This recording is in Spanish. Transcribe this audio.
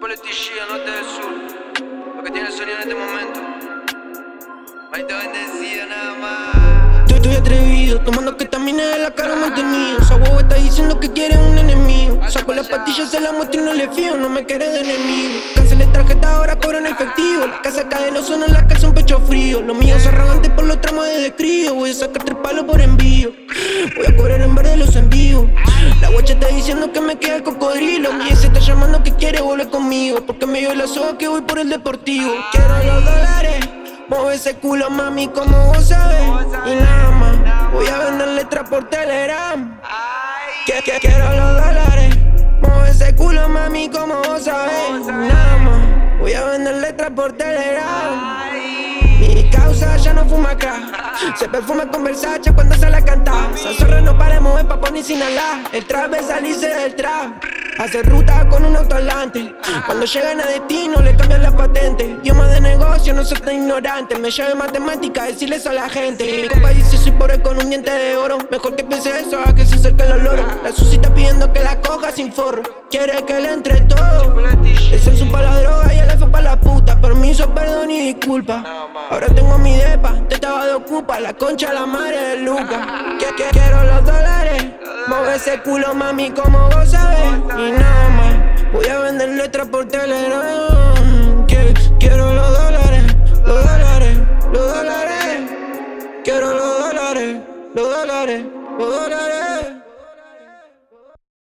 Politichía, norte del sur. Lo que tiene el sonido en este momento. Maite bendecida nada más. Estoy atrevido, tomando ketamina de la cara mantenido. Esa huevo está diciendo que quiere un enemigo. Saco las pastillas, se la muestro y no le fío, no me quiere de enemigo. Cancelé tarjeta, ahora cobro en efectivo. La casa cae, no suena en la casa, un pecho frío. Los míos arrogantes por los tramos de descrío. Voy a sacar 3 palos por envío. Voy a cobrar en verde los envíos. La guacha está diciendo que me queda el cocodrilo. Mi se está llamando que quiere volver conmigo. Porque me dio la soga que voy por el deportivo. Quiero los dólares, mueve ese culo mami como vos sabés. Y nada más, voy a vender letras por Telegram. Quiero los dólares, mueve ese culo mami como vos sabés. Nada más, voy a vender letras por Telegram. Mi causa ya no fuma crack, se perfuma con Versace cuando sale a cantar. Esa zorra no para de mover pa' poner sin alar. El trap es salirse del trap, hacer ruta con un auto adelante. Cuando llegan a destino le cambian la patente. Yo más de negocio, no soy tan ignorante. Me llevo matemática, decirle eso a la gente. Mi compa dice soy pobre con un diente de oro. Mejor que piense eso a que se acerquen los loros. La susita pidiendo que la coja sin forro. Quiere que le entre todo. El sexo pa' la droga y el F pa' la puta. Permiso, perdón y disculpa. Ahora tengo mi depa, te estaba de ocupa. La concha, la madre de Luca. Quiero los dólares, mueve ese culo mami como vos sabés. Y nada más, voy a vender letras por Telegram. Quiero los dólares, los dólares, los dólares. Quiero los dólares, los dólares, los dólares.